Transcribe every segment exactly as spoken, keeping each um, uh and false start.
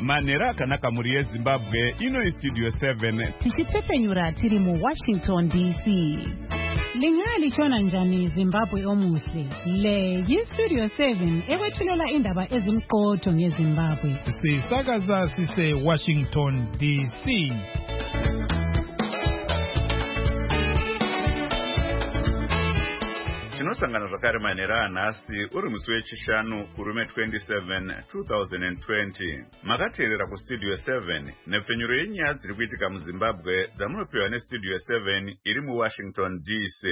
Manera akanaka muri yeZimbabwe ino Studio seven. Tichitsepenyura tiri mu Washington D C. Lingali chona njani Zimbabwe omuhle. Le yi Studio seven ewethulela indaba ezimqotho ngeZimbabwe. Sisakaza sise Washington D C. Tinosangana zvakare Manera nhasi uri musi wechishanu kurume twenty-seven two thousand twenty. Makateerera ku Studio seven nepfenyuro yenyaya dziri kuitika muZimbabwe dzamunopiwa neStudio seven iri mu Washington D C.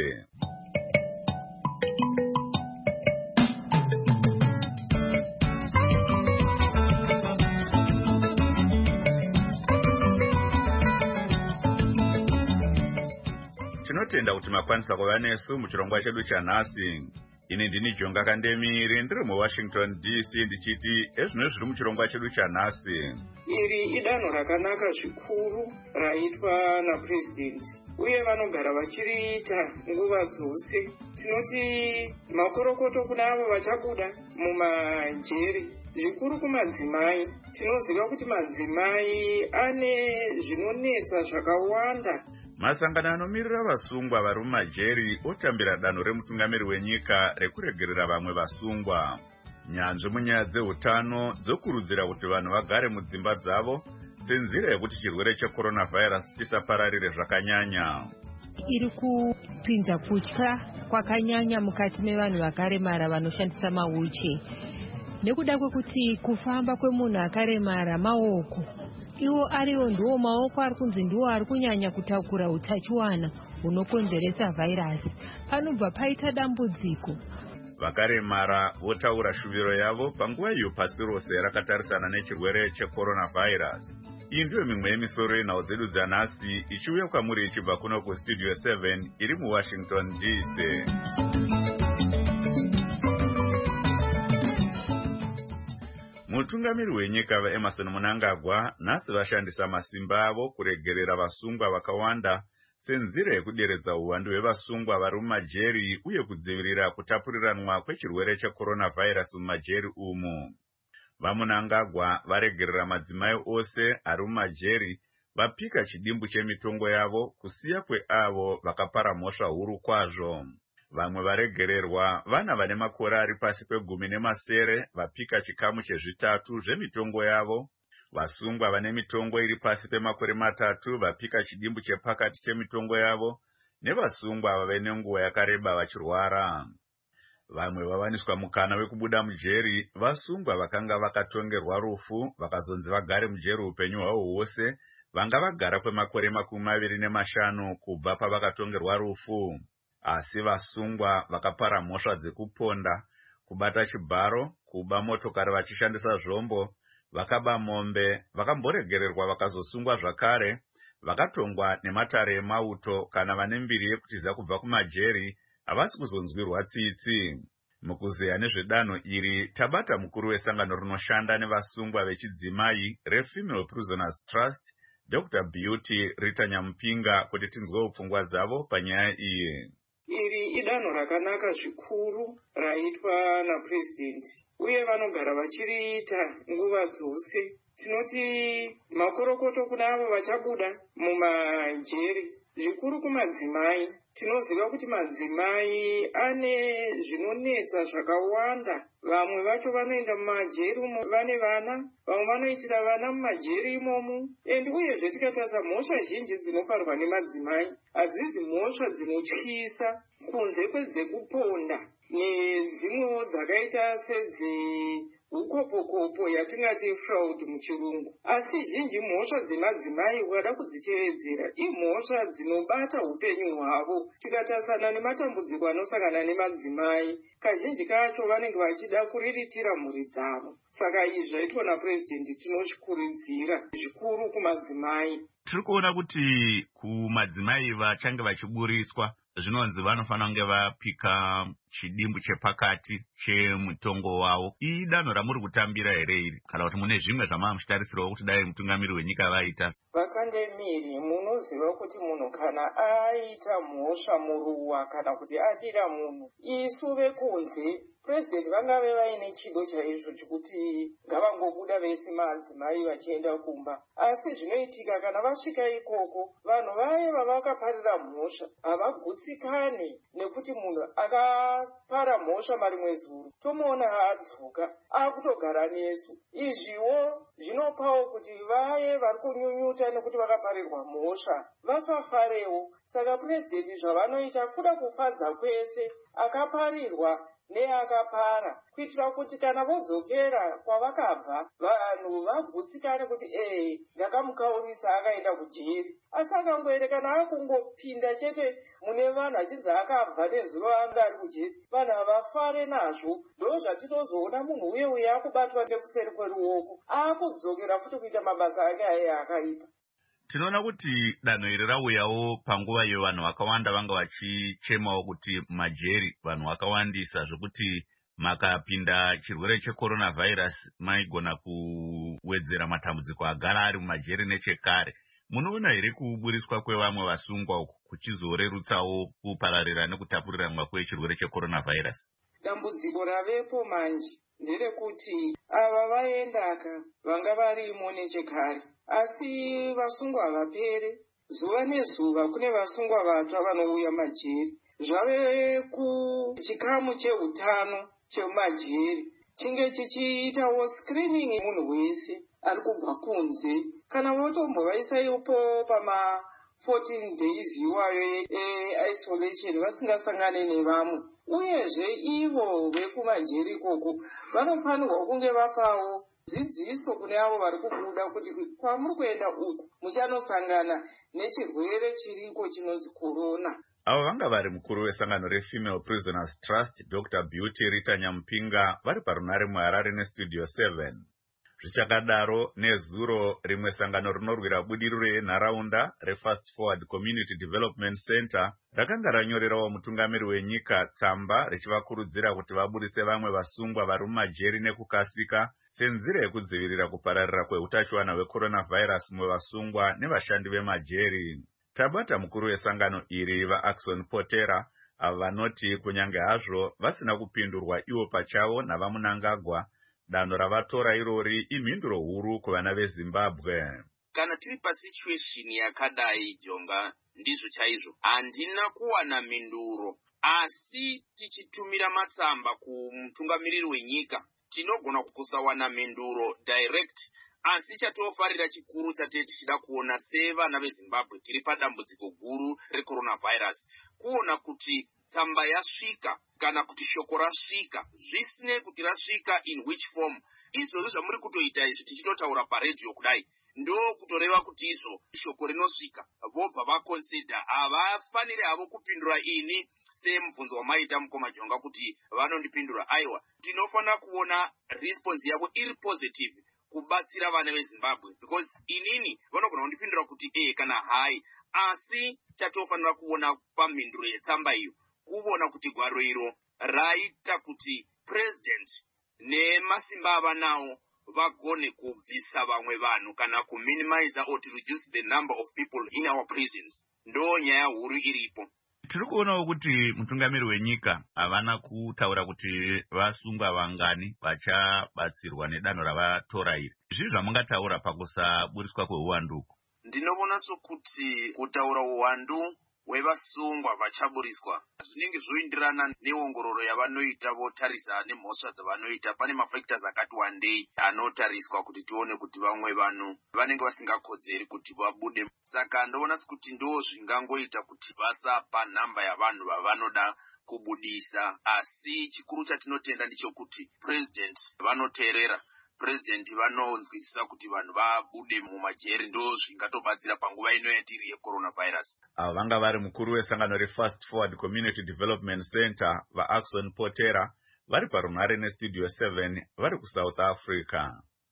Tinotenda kuti makwanisa kuva nesu muchirongwa chedu chanhasi. Ini ndini Jonga Kandemiri ndiri mu Washington D C ndichiti ezvino zviri muchirongwa chedu chanhasi. Iri idanho rakanaka zvikuru raitwa naPresident uye vanogara vachiriita nguva dzose. Tinoti makorokoto kuna avo vachabuda mumajeri zvikuru kumadzimai. Tinoziva kuti madzimai ane zvinonetsa zvakawanda. Masangano anomirira vasungwa vari mumajeri otambira danho remutungamiri wenyika rekuregerera vamwe vasungwa. Nyanzvi munyaya dzeutano dzokurudzira kuti vanhu vagare mudzimba dzavo senzira yekuti chirwere cheCoronavirus chisapararire zvakanyanya. Iri kupinza kutya kwakanyanya mukati mevanhu vakaremara vanoshandisa mawheelchair. Nekuda kwekuti kufamba kwemunhu akaremara maoko. Iwo ariwo ndiwo maoko ari kunzi ndiwo ari kunyanya kutakura utachiwana hunokonzeresa virus. Panobva paita dambudziko. Vakaremara votaura shuviro yavo panguva iyo pasi rose rakatarisana nechirwere cheCoronavirus. Iyi ndiyo mimwe yemisoro yenhau dzedu dzanhasi ichiuya kwamuri ichibva kuno kuStudio seven iri mu Washington D C. Mutungamiri wenyika vaEmerson Mnangagwa nhasi vashandisa masimba avo kuregerera vasungwa vakawanda senzira yekuderedza uwandu hwevasungwa vari mumajeri uye kudzivirira kutapuriranwa kwechirwere cheCoronavirus mumajeri umu. VaMnangagwa varegerera madzimai ose ari mumajeri vapika chidimbu chemitongo yavo kusiya kweavo vakapara mhosva huru kwazvo. Vamwe varegererwa vana vane makore ari pasi pegumi nemasere vapika chikamu chezvitatu zvemitongo yavo. Vasungwa vane mitongo iri pasi pemakore matatu vapika chidimbu chepakati chemitongo yavo, nevasungwa vave nenguva yakareba vachirwara. Vamwe vavaniswa mukana wekubuda mujeri vasungwa vakanga vakatongerwa rufu vakazonzi vagare mujeri upenyu hwavo hwose, vanga vagara kwemakore makumi maviri nemashanu kubva pavakatongerwa rufu. Asi vasungwa vakapara mhosva dzekuponda, kubata chibharo, kuba motokari vachishandisa zvombo, vakaba mombe, vakamboregererwa vakazosungwa zvakare, vakatongwa nematare emauto kana vane mbiri yekutiza kubva kumajeri havasi kuzonzwirwa tsitsi. Mukuzeya nezvedanho iri tabata mukuru wesangano rinoshanda nevasungwa vechidzimai reFemale Prisoners Trust, Doctor Beauty Rita Nyamupinga, kuti tinzwe upfungwa dzavo panyaya iyi. Iri idanho rakanaka zvikuru raitwa naPresident uye vanogara vachiriita nguva dzose. Tinoti makorokoto kuna avo vachabuda mumajeri zvikuru kumadzimai. Tinoziva kuti madzimai ane zvinonetsa zvakawanda. Vamwe vacho vanoenda mumajeri umo vane vana, vamwe vanoitira vana mumajeri imomo. Endi uyezve tikatarisa mhosva zhinji dzinoparwa nemadzimai hadzizi mhosva dzinotyisa kunze kwedzekuponda nedzimwewo dzakaita sedze ukopokopo yatingati fraud muchirungu. Asi zhinji mhosva dzemadzimai ukada kudzitevedzera imhosva dzinobata upenyu hwavo. Tikatarisana nematambudziko anosangana nemadzimai, kazhinji kacho vanenge vachida kuriritira mhuri dzavo. Saka izvi zvaitwa naPresident tinochikurudzira zvikuru kumadzimai. Tiri kuona kuti kumadzimai vachange vachiburitswa zvinonzi vanofanira kunge vapika chidimbu chepakati chemutongo wavo. Idanho ramuri kutambira here iri kana kuti mune zvimwe zvamamuchitarisirawo kuti dai mutungamiri wenyika vaita? Vakandemiri, munoziva kuti munhu kana aita mhosva muruwa kana kuti adira munhu, isu vekunze President vangave vaine chido chaizvo chekuti ngavangobuda vese madzimai vachienda kumba. Asi zvinoitika kana vasvika ikoko, vanhu vaye vavakaparira mhosva havagutsikane nekuti munhu akapara mhosva marimwe zuro tomuona adzoka akutogara nesu. Izviwo zvinopawo kuti vaye vari kunyunyuta nekuti vakaparirwa mhosva vasafarewo. Saka President zvavanoita kuda kufadza kwese akaparirwa neakapara kuitira kuti kana vodzokera kwavakabva vanhu vagutsikane kuti eh ndakamukaurisa akaenda kujeri. Asi akangoerekana akungopinda chete mune vanhu achinzi akabva nezuva anga ari kujeri, vanhu havafare nazvo. Ndo zvatinozoona munhu uye uye akubatwa nekuseri kweruoko akudzokera futi kuita mabasa ake aye akaipa. Tinoona kuti danho iri rauyawo panguva iyo vanhu vakawanda vanga vachichemawo kuti majeri vanhu vakawandisa zvokuti makapinda chirwere checoronavirus maigona kuwedzera matambudziko agara ari mumajeri nechekare. Munoona here kuburiswa kwevamwe vasungwa uku kuchizorerutsawo kupararira nekutapuriranwa kwechirwere checoronavirus? Dambudziko ravepo manje nderekuti ava vaendaka vanga varimo nechekare, asi vasungwa havapere. Zuva nezuva kune vasungwa vatsva vanouya majeri. Zvave kuchikamu cheutano chemajeri chinge chichiitawo screening munhu wese ari kubva kunze. Kana votombovaisa ipo pama fourteen days iwayo e-isolation vasingasangane nevamwe. Uyezve ivo vekumajeri ikoko vanofanirwa kunge vapawo dzidziso kune avo vari kubuda kuti kwamuri kuenda uku muchanosangana nechirwere chiriko chinonzi corona. Avo vanga vari mukuru wesangano reFemale Prisoners Trust Doctor Beauty Rita Nyampinga vari parunare muHarare neStudio seven. Zvichakadaro nezuro rimwe sangano rinorwira budiriro yenharaunda reFast Forward Community Development Center rakanga ranyorerawo mutungamiri wenyika tsamba richivakurudzira kuti vabudise vamwe vasungwa vari mumajeri nekukasika senzira yekudzivirira kupararira kweutachiwana hwecoronavirus muvasungwa nevashandi vemajeri. Tabata mukuru wesangano iri vaAxon Potera avo vanoti kunyange hazvo vasina kupindurwa ivo pachavo navamunangagwa, danho ravatora irori imhinduro huru kuvana veZimbabwe. Kana tiri pasituation yakadai Jonga, ndizvo chaizvo handina kuwana mhinduro, asi tichitumira matsamba kumutungamiriri wenyika tinogona kusawana mhinduro direct. Asi chatofarira chikuru chate tichida kuona sevana veZimbabwe tiri padambudziko guru recoronavirus, kuona kuti tsamba yasvika kana kuti shoko rasvika, zvisine kuti rasvika in which form. Izvozvo zvamuri kutoita izvi tichitotaura paredio kudai ndo kutoreva kuti izvo shoko rinosvika vobva vaconsider. Havafaniri havo kupindura ini semubvunzo wamaita mukoma Jonga kuti vanondipindura. Aiwa, tinofanira kuona response yavo iri positive kubatsira vana veZimbabwe, because inini vanogona kundipindura kuti eh kana hai. Asi chatofanira kuona pamhinduro yetsamba iyo kuona kuti gwaro iro raita kuti president nemasimba avanawo vagone kubvisa vamwe vanhu kana kuminimize or to reduce the number of people in our prisons. Ndo nyaya huru iripo. Tiri kuonawo kuti mutungamiri wenyika havana kutaura kuti vasungwa vangani vachabatsirwa nedanho ravatora iri. Zvii zvamungataura pakusaburiswa kweuwandu? Ndinoona sokuti kutaura uwandu wevasungwa vachaburiswa zvinenge zvoindirana neongororo yavanoita votarisa nemhosva dzavanoita. Pane mafactors akati wandei anotariswa kuti tione kuti vamwe vanhu vanenge vasingakodzeri kuti vabude. Saka ndoona kuti ndo zvingangoita kuti vasapa nhamba yavanhu vavanoda kubudisa. Asi chikuru chatinotenda ndichokuti president vanoteerera. President vanonzwisisa kuti vanhu vabude mumajeri, ndo zvingatobatsira panguva ino yatiri yecoronavirus. Avo vanga vari mukuru wesangano reFast Forward Community Development Center vaAxon Potera vari parunare neStudio seven vari kuSouth Africa.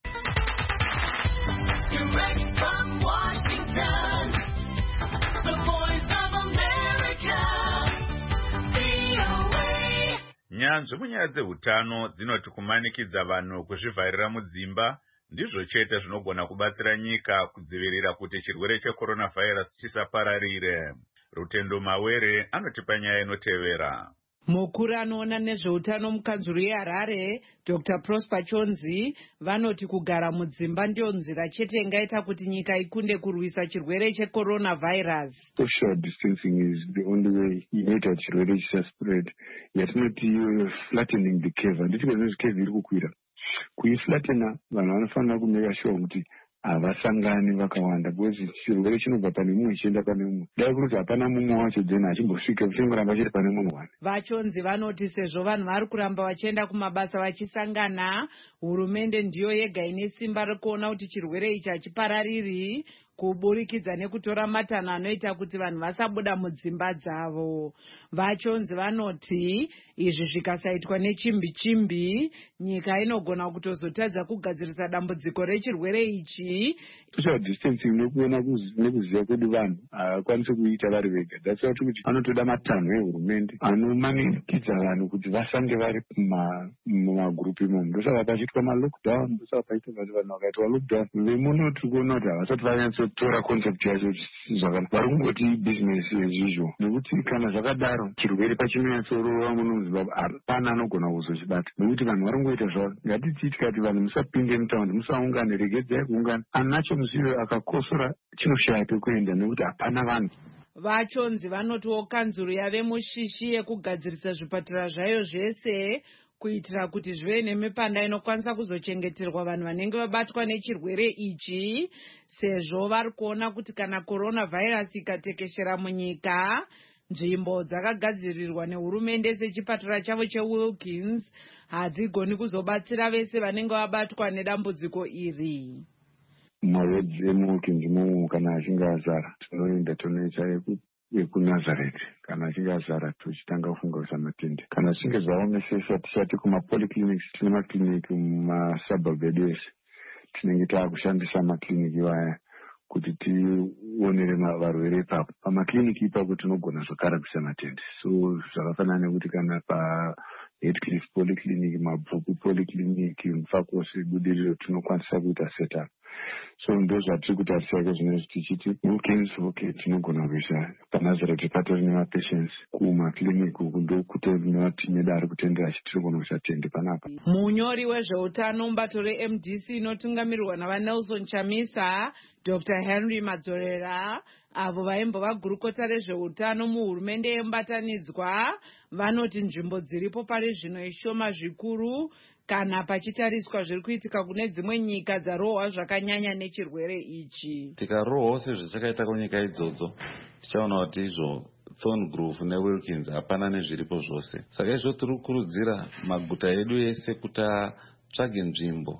Direct from Washington, the voice of America, V O A. nyanzvi munyaya dzeutano dzinoti kumanikidza vanhu kuzvivharira mudzimba ndizvo chete zvinogona kubatsira nyika kudzivirira kuti chirwere cheCoronavirus chisapararire. Rutendo Mawere anotipa nyaya inotevera. Mukuru anoona nezveutano mukanzuru yeHarare, Doctor Prosper Chonzi, vanoti kugara mudzimba ndiyo nzira chete ingaita kuti nyika ikunde kurwisa chirwere cheCoronavirus. Social distancing is the only way inoita chirwere chisaspread. Yatinoti flattening the curve. Handiti kuti curve iri kukwira. Kuiflatena vanhu vanofanira kumeka sure kuti havasangani vakawanda because chirwere chinobva pane mumwe chienda pane mumwe. Dai kuti hapana mumwe wacho dzena achimbosvika chingoramba chiri pane mumwe wani. Vachonzi vanoti sezvo vanhu vari kuramba vachienda kumabasa vachisangana, hurumende ndiyo yega ine simba rekuona kuti chirwere ichi hachiparariri kuburikidza nekutora matanho anoita kuti vanhu vasabuda mudzimba dzavo. Vachonzi vanoti izvi zvikasaitwa nechimbi chimbi, nyika inogona kutozotadza kugadzirisa dambudziko rechirwere ichi. Social distancing nekuona nekuziva kwedu vanhu havakwanisi kuita vari vega. That's why kuti vanotoda matanho ehurumende anomanikidza vanhu kuti vasange vari mumagurupu imomo. Ndosaka pachiitwa malockdown, ndosaka paita vanhu vakaitwa lockdown. Vemuno tiri kuona kuti havasati vanyatsotora concept yacho zvakanaka. Vari kungoti business as usual. Nekuti kana zvakadaro chirwere pachinonyatsorova muno muZimbabwe hapana anogona kuzochibata. Nekuti vanhu vari kungoita zvavo. Ngatiti tikati vanhu musapinde mutaundi, musaungane, regedzai kuungana. Anacho muzivo akakosora chinoshaya pekuenda nekuti hapana vanhu. Vachonzi vanotiwo kanzuru yave mushishi yekugadzirisa zvipatara zvayo zvese kuitira kuti zvive nemipanda inokwanisa kuzochengeterwa vanhu vanenge vabatwa nechirwere ichi, sezvo vari kuona kuti kana coronavirus ikatekeshera munyika, nzvimbo dzakagadzirirwa nehurumende sechipatara chavo cheWilkins hadzigoni kuzobatsira vese vanenge vabatwa nedambudziko iri. Maredzi emuWilkins imomo kana achinge azara tinoenda tonoita yekunazareti. Kana achinge azara tochitanga kufunga kuisa matende. Kana achinge zvaomesesa tisati kumapolyclinics, tine makiliniki mumasuburb edu ese. Tinenge taakushandisa makiliniki vaya kuti tionere varwere ipapo. Pamakiliniki ipapo tinogona zvakare kuisa matende. So zvakafanana nekuti kana pa Heathcliff Polyclinic, Mabvuku Polyclinic, Mfakosi, Budiriro tinokwanisa kuita setup. So ndozvatiri kutarisa iko zvinezvi tichiti Wilkins okay tinogona kuisa paNazareth patori nemapatients kumakiliniki uku ndokuti nevatimeda ari kutendera chitirigona kuisa tende panapa. Munyori wezveutano mubato reM D C inotungamirirwa navaNelson Chamisa, Doctor Henry Madzorera, avo vaimbova gurukota rezveutano muhurumende yembatanidzwa, vanoti nzvimbo dziripo pari zvino ishoma zvikuru kana pachitariswa zviri kuitika kune dzimwe nyika dzarohwa zvakanyanya nechirwere ichi. Tikarohwa sezvichakaita kunyika idzodzo, tichaona kuti izvo Thorngrove neWilkins hapana nezviripo zvose. Saka izvo tiri kukurudzira maguta edu ese kuti atsvage nzvimbo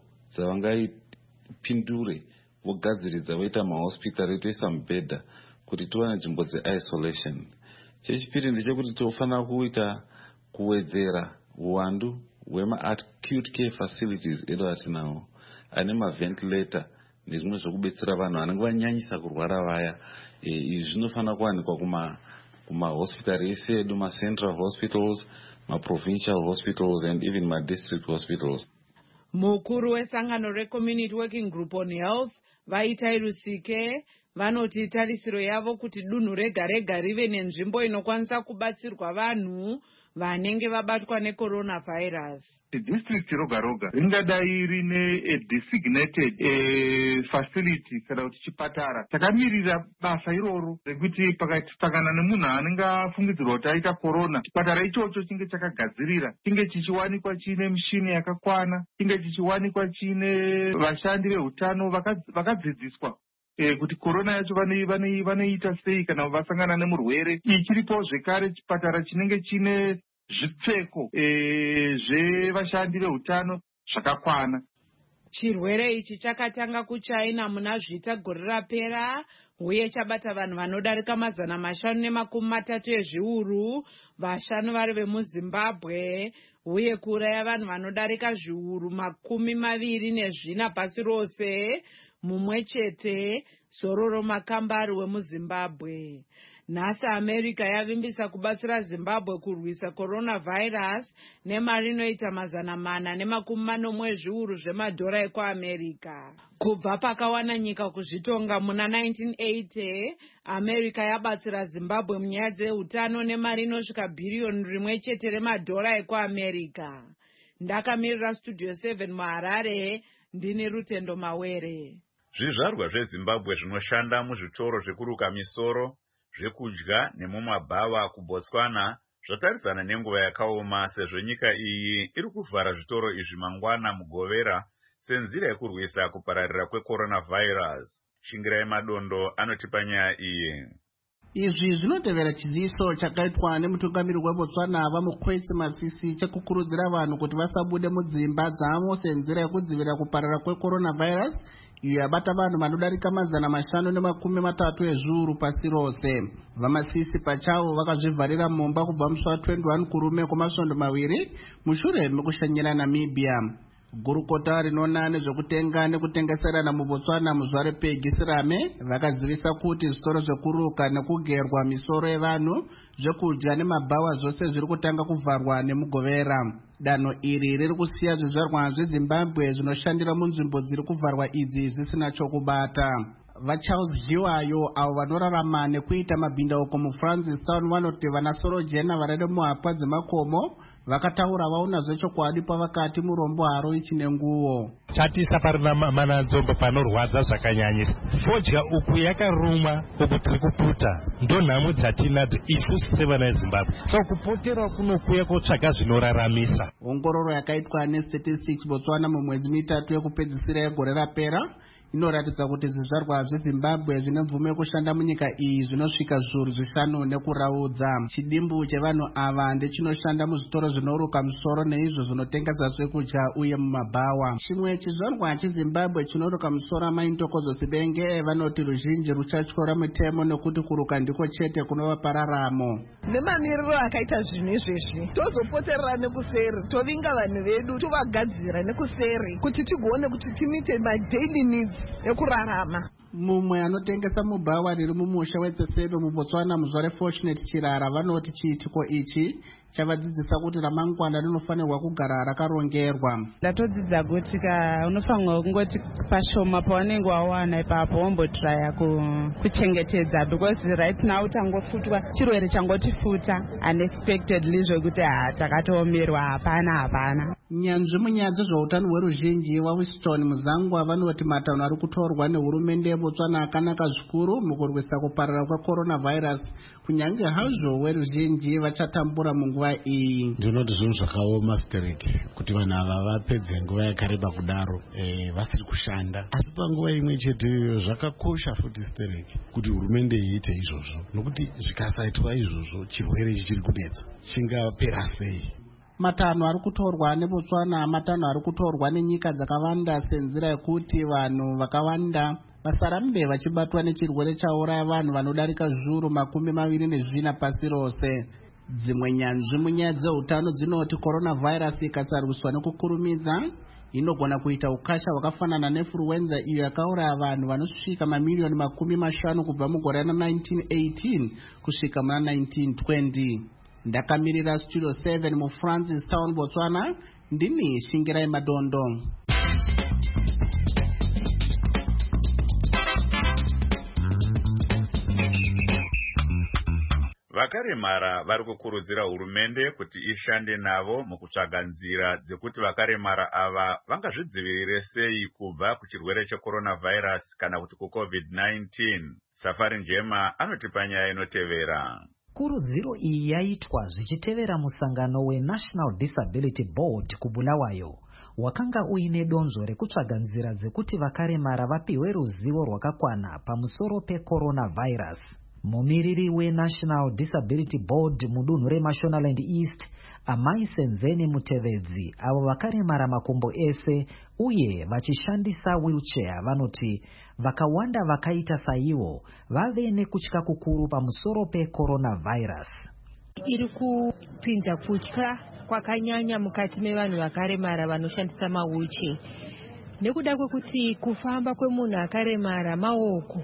dzavangaipindure vogadziridza voita mahospitari toisa mubhedha kuti tiwane nzvimbo dze-isolation. Chechipiri ndechekuti tofanira kuita kuwedzera uwandu hwema-acute care facilities edu atinawo ane maventilator nezvimwe zvokubetsera vanhu vanenge vanyanyisa kurwara vaya. Izvi zvinofanira kuwanikwa kuma kumahospitari ese edu, macentral hospitals, maprovincial hospitals and even madistrict hospitals. Mukuru wesangano reCommunity Working Group on Health Vaitai Rusike vanoti tarisiro yavo kuti dunhu rega rega rive nenzvimbo inokwanisa kubatsirwa vanhu vanenge vabatwa necoronavirus. District roga roga ringadai rine a designated a facility kana kuti chipatara chakamirira basa iroro rekuti pakasangana nemunhu anenge afungidzirwa kuti aita corona, chipatara ichocho chinge chakagadzirira, chinge chichiwanikwa chine mishini yakakwana, chinge chichiwanikwa chine vashandi veutano vakadzidziswa Eh, kuti corona yacho vanoita sei kana vasangana nemurwere. Ichiripo zvekare chipatara chinenge chine zvipfeko eh, zvevashandi veutano zvakakwana. Chirwere ichi chakatanga kuChina muna zvita gore rapera uye chabata vanhu vanodarika mazana mashanu nemakumi matatu ezviuru, vashanu vari vemuZimbabwe, uye kuuraya vanhu vanodarika zviuru makumi maviri nezvina pasi rose. Mumwe chete Zororo Makambari wemuZimbabwe. nhasi america yavimbisa kubatsira zimbabwe kurwisa coronavirus nemari inoita mazana mana nemakumi manomwe zviuru zvemadhora ekuamerica. Kubva pakawana nyika kuzvitonga muna nineteen eighty, america yabatsira zimbabwe munyaya dzeutano nemari inosvika bhiriyoni rimwe chete remadhora ekuamerica. Ndakamirira studio seven muharare, ndini Rutendo Mawere. Zvizvarwa zveZimbabwe zvinoshanda muzvitoro zvekuruka misoro, zvekudya nemumabhawa kuBotswana zvatarisana nenguva yakaoma sezvo nyika iyi iri kuvhara zvitoro izvi mangwana mugovera senzira yekurwisa kupararira kwecoronavirus. Shingirai Madondo anotipa nyaya iyi. Izvi zvinotevera chiziso chakaitwa nemutungamiri weBotswana Vamukhwetsi Masisi chekukurudzira vanhu kuti vasabude mudzimba dzavo senzira yekudzivirira kuparara kwecoronavirus iyo yabata vanhu vanodarika mazana mashanu nemakumi matatu ezviuru pasi rose. Vamasisi pachavo vakazvivharira mumba kubva musi wa twenty-one kurume kwamasvondo maviri mushure mekushanyira Namibia. Gurukota rinoona nezvekutenga nekutengeserana muBotswana muzuva rePegisirame vakazivisa kuti zvitoro zvekuruka nekugerwa misoro yevanhu, zvekudya nemabhawa zvose zviri kutanga kuvharwa nemugovera. Danho iri riri kusiya zvizvarwa zveZimbabwe zvinoshandira munzvimbo dziri kuvharwa idzi zvisina chokubata. VaCharles Jiwayo avo vanorarama nekuita mabhindauko muFrancistown vanoti vanasoro jena varere muhapwa dzemakomo vakataura vaona zvechokwadi pavakati murombo haro ichine nguo. Chatisa parina mana nzombo panorwadza zvakanyanyisa. Fodya uku yakaruma uku tiri kuputa. Ndo nhamo dzatinadzo isusu sevana veZimbabwe. So kupotera kunokuya kotsvaga zvinoraramisa. Ongororo yakaitwa neStatistics Botswana mumwedzi mitatu yekupedzisira yegore rapera inoratidza kuti zvizvarwa zveZimbabwe zvine mvume yekushanda munyika iyi zvinosvika zviuru zvishanu nekuraudza. Chidimbu chevanhu ava ndechinoshanda muzvitoro zvinoruka musoro neizvo zvinotengesa zvekudya uye mumabhawa. Chimwe chizvarwa cheZimbabwe chinoruka musoro amaintokozo Sibenge vanoti ruzhinji ruchatyora mitemo nekuti kuruka ndiko chete kunova pararamo. Nemamiriro akaita zvinhu izvezvi tozopoterera nekuseri, tovinga vanhu vedu tovagadzira nekuseri kuti tigoone kuti timite my daily needs ekurarama. Mumwe anotengesa mubhawa riri mumusha weTsesebe muBotswana muzuva reFortunate Chirara vanoti chiitiko ichi chavadzidzisa kuti ramangwana rinofanirwa kugara rakarongerwa. Ndatodzidza kuti unofanirwa kungoti pashoma pawanenge wawana ipapo wombotraya kuchengetedza, because right now tangofutwa chirwere changotifuta unexpectedly zvekuti takatoomerwa hapana hapana. Nyanzvi munyaya dzezveutano hweruzhinji waWiston Muzangwa vanoti matanho ari kutorwa nehurumende yeBotswana akanaka zvikuru mukurwisa kuparara kwecoronavirus, kunyange hazvo weruzhinji vachatambura munguva iyi. Ndinoti zvinhu zvakaoma stereki kuti vanhu ava vapedze nguva yakareba kudaro e, vasiri kushanda, asi panguva imwe chete zvakakosha futi stereki kuti hurumende iite izvozvo, nokuti zvikasaitwa izvozvo chirwere ichi chiri kunetsa chingapera sei. Matanho ari kutorwa neBotswana matanho ari kutorwa nenyika dzakawanda senzira yekuti vanhu vakawanda vasarambe vachibatwa nechirwere chauraya vanhu vanodarika zviuru makumi maviri nezvina pasi rose. Dzimwe nyanzvi munyaya dzeutano dzinoti coronavirus ikasarwiswa nekukurumidza inogona kuita ukasha hwakafanana nefluenza iyo yakauraya vanhu vanosvika mamiliyoni makumi mashanu kubva mugore ra19eighteen kusvika muna nineteen twenty. Ndakamirira studio seven muFrancistown Botswana, ndini Shingirai Madondo. Vakaremara vari kukurudzira hurumende kuti ishande navo mukutsvaga nzira dzekuti vakaremara ava vangazvidzivirire sei kubva kuchirwere checoronavirus kana kuti kucovid nineteen. Safari Njema anotipa nyaya inotevera. Kurudziro iyi yaitwa zvichitevera musangano weNational Disability Board kuBulawayo wakanga uine donzvo rekutsvaga nzira dzekuti vakaremara vapiwe ruzivo rwakakwana pamusoro pecoronavirus. Mumiriri weNational Disability Board mudunhu reMashonaland East, Amai Senzeni Mutevedzi, avo vakaremara makumbo ese uye vachishandisa wheelchair, vanoti vakawanda vakaita saivo vave nekutya kukuru pamusoro pecoronavirus. Iri kupinza kutya kwakanyanya mukati mevanhu vakaremara vanoshandisa mawheelchair, nekuda kwekuti kufamba kwemunhu akaremara maoko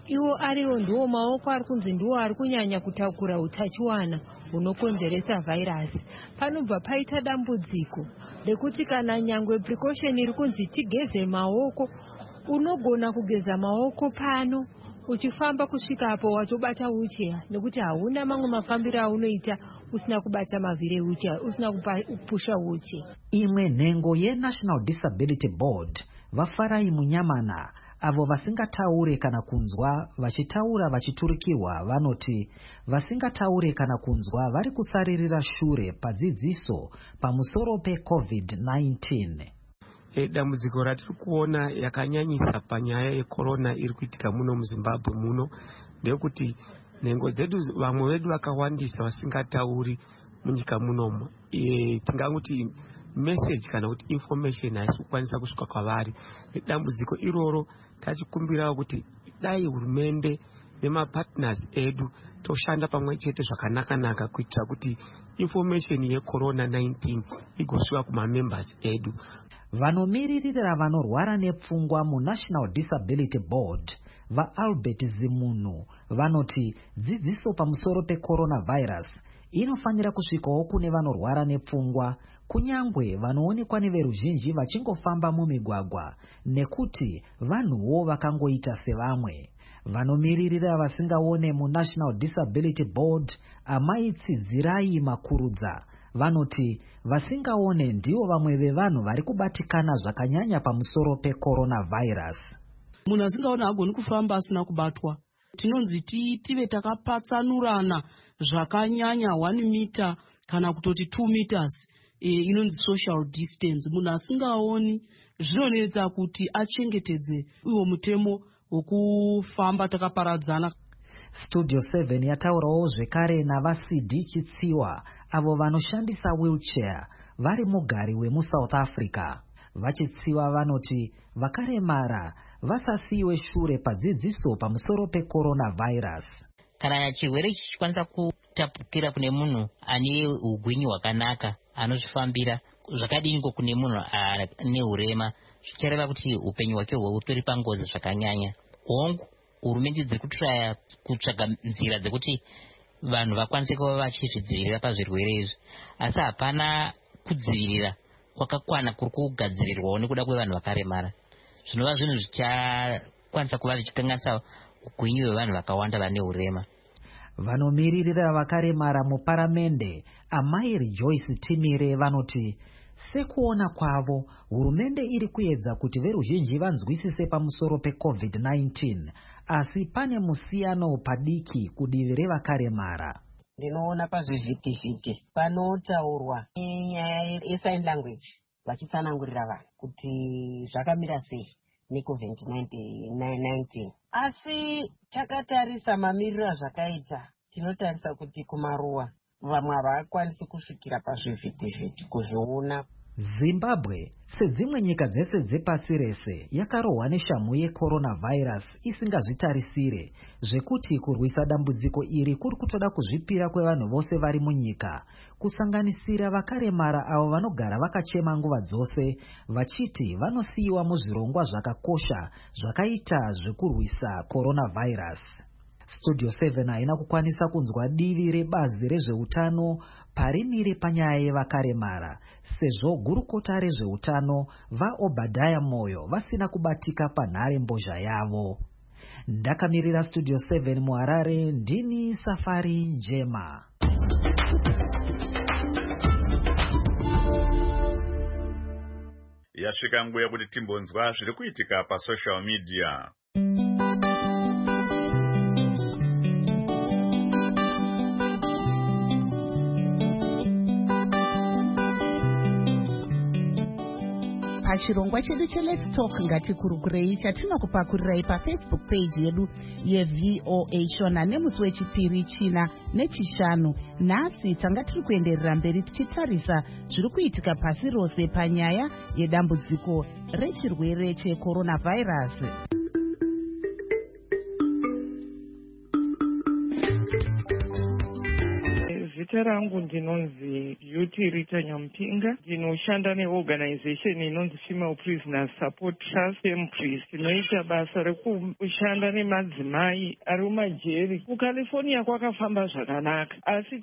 iwo ariwo ndiwo maoko ari kunzi ndiwo ari kunyanya kutakura utachiwana hunokonzeresa vhairasi. Panobva paita dambudziko rekuti kana nyangwe precaution iri kunzi tigeze maoko, unogona kugeza maoko pano uchifamba kusvika apo watobata wheelchair, nekuti hauna mamwe mafambiro aunoita usina kubata mavhiri wheelchair, usina kupusha wheelchair. Imwe nhengo yeNational Disability Board vafarai Munyamana avo vasingataure kana kunzwa vachitaura vachiturikirwa vanoti vasingataure kana kunzwa vari kusaririra shure padzidziso pamusoro pecovid nineteen. E, dambudziko ratiri kuona yakanyanyisa panyaya yekorona iri kuitika muno muZimbabwe muno ndekuti nhengo dzedu vamwe vedu vakawandisa vasingatauri munyika munomu. E, tingangoti message kana kuti information haisi kukwanisa kusvika kwavari. Dambudziko iroro tachikumbirawo kuti dai hurumende nemapartners edu toshanda pamwe chete zvakanaka-naka kuitira kuti information yecorona nineteen igosvika kumamembers edu. Vanomiririra vanorwara nepfungwa muNational Disability Board vaAlbert Zimunu vanoti dzidziso pamusoro pecoronavirus inofanira kusvikawo kune vanorwara nepfungwa, kunyangwe vanoonekwa neveruzhinji vachingofamba mumigwagwa, nekuti vanhuwo vakangoita sevamwe. Vanomiririra vasingaone muNational Disability Board Amai Tsidzirai Makurudza vanoti vasingaone ndivo vamwe vevanhu vari kubatikana zvakanyanya pamusoro pecoronavirus. Munhu asingaona hagoni kufamba asina kubatwa. Tinonzi tive takapatsanurana zvakanyanya one meter kana kutoti two meters, e, inonzi social distance. Munhu asingaoni zvinonetsa kuti achengetedze iwo mutemo wokufamba takaparadzana. Studio seven yataurawo zvekare navaC D Chitsiwa avo vanoshandisa wheelchair vari mugari wemuSouth Africa. Vachitsiwa vanoti vakaremara vasasiyiwe shure padzidziso pamusoro pecoronavirus. Kana chirwere chichikwanisa kutapukira kune munhu ane ugwinyu hwakanaka anozvifambira, zvakadiniko kune munhu ane urema, zvichireva kuti upenyu hwake hutori pangozi zvakanyanya. Hongu hurumende dziri kutraya kutsvaga nzira dzekuti vanhu vakwanise kuva vachizvidzivirira pazvirwere izvi, asi hapana kudzivirira kwakakwana kuri kugadzirirwawo nekuda kwevanhu vakaremara. Zvinova zvinhu zvichakwanisa kuva zvichikanganisa ugwinyu hwevanhu vakawanda vane urema. Vanomiririra vakaremara muparamende Amai Rejoice Timire vanoti sekuona kwavo hurumende iri kuedza kuti veruzhinji vanzwisise pamusoro pecovid nineteen, asi pane musiyano padiki kudivi revakaremara. Ndinoona pazvivhitivhiti panotaurwa nyaya yesign language vachitsanangurira vanhu kuti zvakamira sei necovid nineteen. Asi takatarisa mamiriro azvakaita, tinotarisa kuti kumaruwa vamwe havakwanisi kusvikira pazvivhitivhiti kuzviona. Zimbabwe sedzimwe nyika dzese dzepasi rese yakarohwa neshamhu yecoronavirus isingazvitarisire, zvekuti kurwisa dambudziko iri kuri kutoda kuzvipira kwevanhu vose vari munyika, kusanganisira vakaremara avo vanogara vakachema nguva dzose vachiti vanosiyiwa muzvirongwa zvakakosha zvakaita zvekurwisa coronavirus. Studio seven haina kukwanisa kunzwa divi rebazi rezveutano parimire panyaya yevakaremara, sezvo gurukota rezveutano vaObadiah Moyo vasina kubatika panhare mbozha yavo. Ndakamirira Studio seven muHarare, ndini Safari Njema. Yasvika nguva yekuti timbonzwa zviri kuitika pasocial media. Pachirongwa chedu cheLet's Talk ngatikurukirei chatinokupakurirai paFacebook page yedu yeV O A Shona nemusi wechipiri, china nechishanu. Nhasi tanga tiri kuenderera mberi tichitarisa zviri kuitika pasi rose panyaya yedambudziko rechirwere checoronavirus. Zita rangu ndinonzi Beauty Rita Nyampinga. Ndinoshanda neorganization inonzi Female Prisoners Support Trust Femepris. Tinoita basa rekushanda nemadzimai ari mumajeri. KuCalifornia kwakafamba zvakanaka, asi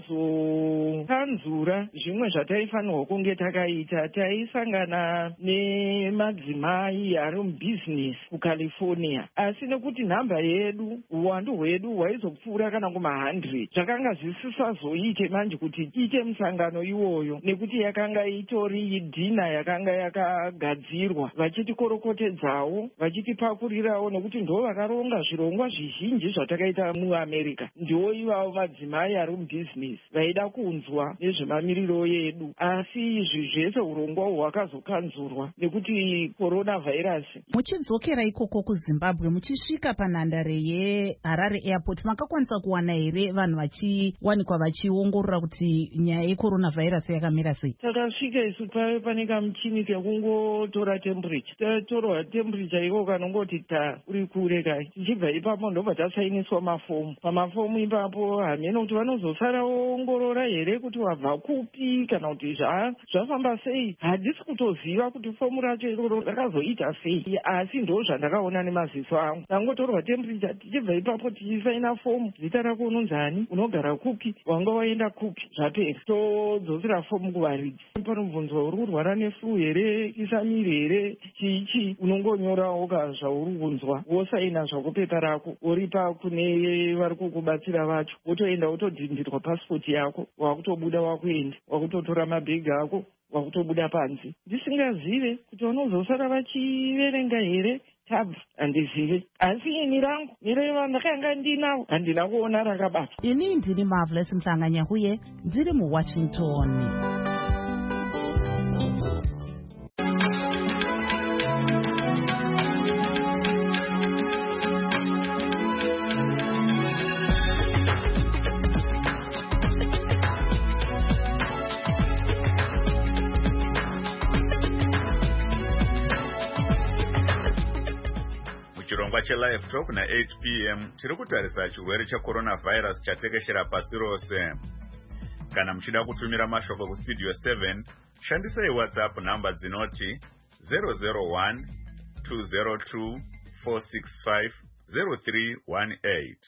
takazokanzura zvimwe zvataifanirwa kunge takaita. Taisangana nemadzimai ari mubusiness kuCalifornia, asi nekuti nhamba yedu, uwandu hwedu hwaizopfuura kana kuma hundred, zvakanga zvisisazoite manje kuti tiite musangano iwoyo, nekuti yakanga itori dhina yakanga yakagadzirwa, vachitikorokotedzawo, vachitipakurirawo, nekuti ndo vakaronga zvirongwa zvizhinji zvatakaita muAmerica. Ndiwo ivavo madzimai ari mubusiness vaida kunzwa nezvemamiriro yedu, asi izvi zvese urongwa hwakazokanzurwa nekuti coronavirus. Muchidzokera ikoko kuZimbabwe, muchisvika panhandare yeHarare Airport, makakwanisa kuwana here vanhu vachiwanikwa vachiongorora kuti nyaya yecoronavirus yakamira sei? Takasvika isu pave pane kamuchini kekungotora temperature. Tatorwa temperature iko kanongoti ta uri kure kai. Tichibva ipapo ndobva tasainiswa mafomu. Pamafomu ipapo hamene kuti vanozosara voongorora here kuti wabva kupi kana kuti zvafamba sei. Handisi kutoziva kuti fomu racho iroro rakazoita sei, asi ndo zvandakaona nemaziso angu. Tangotorwa temperature, tichibva ipapo tichisaina fomu, zita rako unonzani, unogara kupi, wanga waenda kupi, zvapera. Todzosera fomu kuvaridzi. Panobvunzwa uri kurwara neflu here, isamiri here, chichi, unongonyorawo ka zvauri kunzwa, wosaina zvako pepa rako, woripa kune vari kukubatsira vacho, wotoenda wotodhindirwa pasipoti yako, wakutobuda wakuenda, wakutotora mabhegi ako, wakutobuda panze. Ndisingazive kuti vanozosara vachiverenga here tabva, handizive. Asi ini rangu mireva ndakanga ndinawo handina kuona rakabata. Ini ndini Marvelous Mhlanga-Nyahuye, ndiri muWashington. Chirongwa chelive talk na eight p m tiri kutarisa chirwere checoronavirus chatekeshera pasi rose. Kana muchida kutumira mashoko kustudio seven, shandisai WhatsApp namba dzinoti zero zero one two zero two four six five zero three one eight.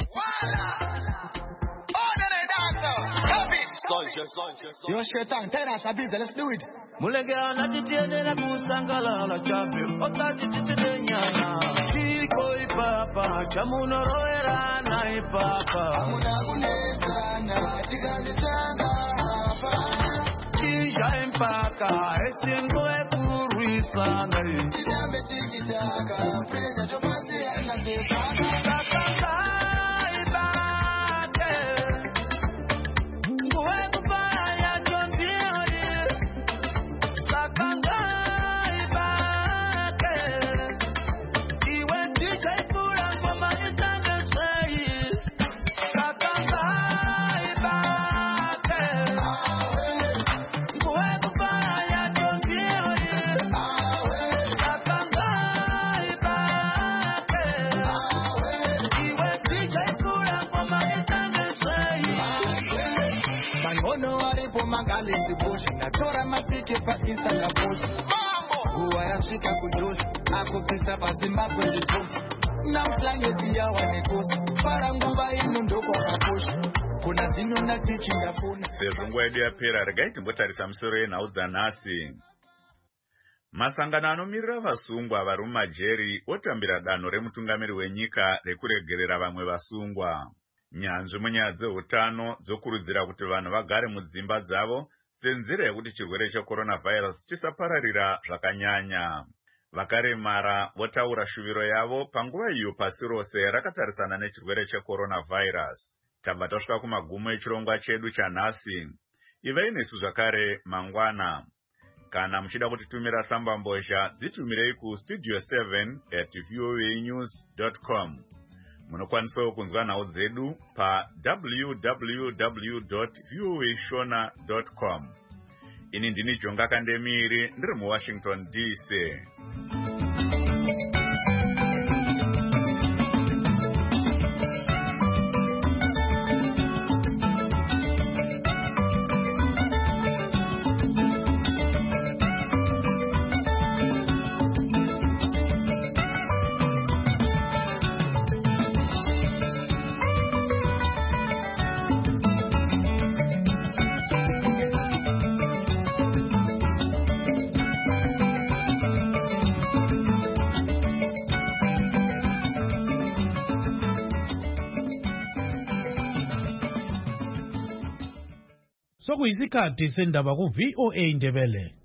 Yo, Shaitan, tell us a bit, let's do it. Mulega na titiene na kusangala la chape, ota titiene nyana. Kiko ipapa, chamuno roera na ipapa. Amuna kuneza na chikazi sanga hapa. Chija impaka, esingo ekuruisa ngai. Chidambe chikitaka, presa chomasi anatepaka. Kakaka ibake. Nguwe kupaya chondioni. Kakaka ibake. Iwe ndika ipura ngoma itange sei. Kakaka ibake. Nguwe kupaya chondioni. Kakaka ibake. Iwe ndika ipura ngoma itange sei. Mangono walipo mangalezi bush, natora mapike pa insta na bush. Huwa yashika kujush, ako pesa pa Zimbabwe jibush. Na mflange tiya wanekosi, para nguva inu ndoko kapush. Kuna zinu na tichi ngafuna. Sezvo nguva yedu yapera, regai timbotarisa musoro yenhau dzanhasi. Masangano anomirira vasungwa vari mumajeri otambira danho remutungamiri wenyika rekuregerera vamwe vasungwa. Nyanzvi munyaya dzeutano dzokurudzira kuti vanhu vagare mudzimba dzavo senzira yekuti chirwere checoronavirus chisapararira zvakanyanya. Vakaremara votaura shuviro yavo panguva iyo pasi rose rakatarisana nechirwere checoronavirus. Tabva tasvika kumagumo echirongwa chedu chanhasi. Ivai nesu zvakare mangwana. Kana muchida kutitumira tsambambozha, dzitumirei ku studio seven at voa news dot com. Munokwanisawo kunzwa nhau dzedu pa w w w dot voa shona dot com. Ini ndini Jonga Kandemiri, ndiri muWashington D C. sekuyisikhathi sendaba ku-V O A Ndebele.